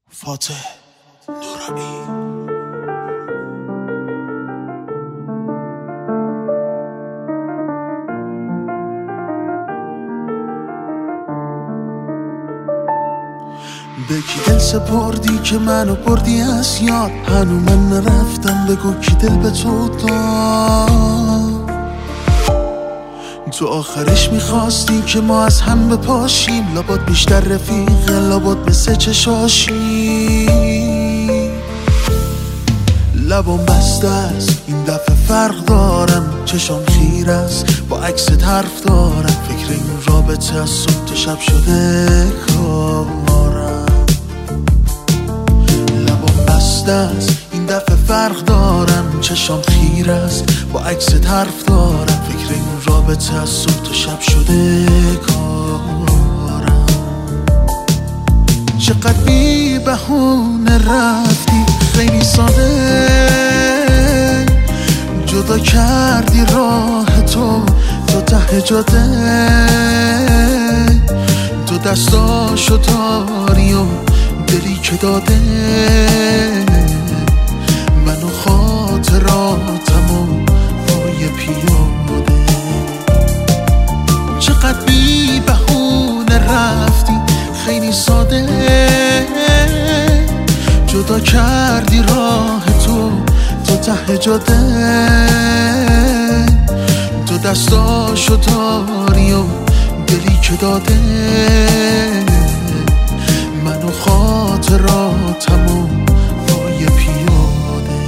فاتح نورانی. به کی دل سپردی که منو بردی از یاد؟ هنو من نرفتم، بگو کی دل به تو داد؟ تو آخرش میخواستی که ما از هم بپاشیم، لابد بیشتر رفیقه، لابد مثل چشاشی. لبام بسته است این دفعه فرق دارم، چشام خیر است با عکست حرف دارم. فکر این رابطه از صبح تا شب شده کارم. لبام بسته است این دفعه فرق دارم، چشام خیر است با عکست حرف دارم. فکر این رابطه از صبح تا شب شده کارم. چقدر بی بهونه رفتی، خیلی ساده جدا کردی راه تو ته جاده. تو دستاشو داری و دلی که داده، منو خاطراتمو پای پیاده. چقدر بی بهونه رفتی، خیلی ساده جدا کردی راه تو ته جاده. تو دستاشو داری و دلی که داده، منو خاطراتمو پای پیاده.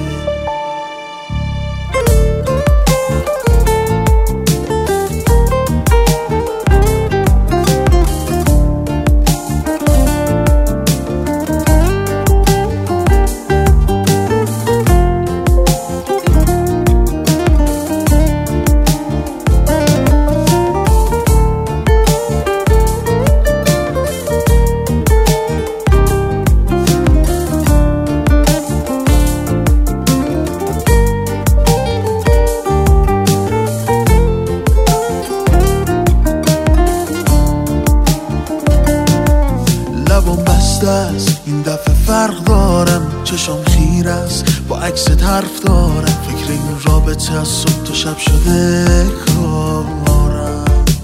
لبام بسته است این دفعه فرق دارم، چشام خیر است با عکست حرف دارم. فکر این رابطه از صبح تا شب شده کارم.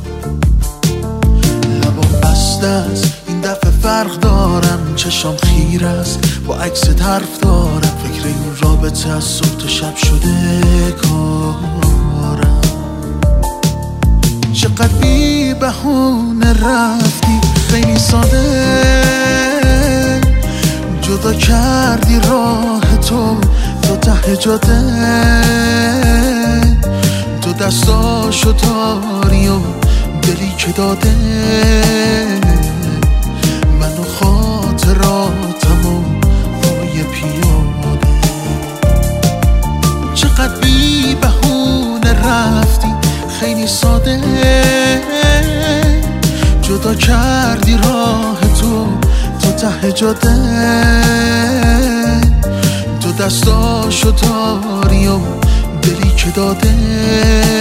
لبام بسته است این دفعه فرق دارم، چشام خیر است با عکست حرف دارم. فکر این رابطه از صبح تا شب شده کارم. چقدر بی بهونه رفتی، خیلی ساده جدا کردی راه تو ته جاده. تو دستاشو داری و دلی که داده، منو خاطراتمو پای پیاده. چقدر بی بهونه رفتی، خیلی ساده جدا کردی راه تو ته جاده. تو دستاشو داری و دلی که داده،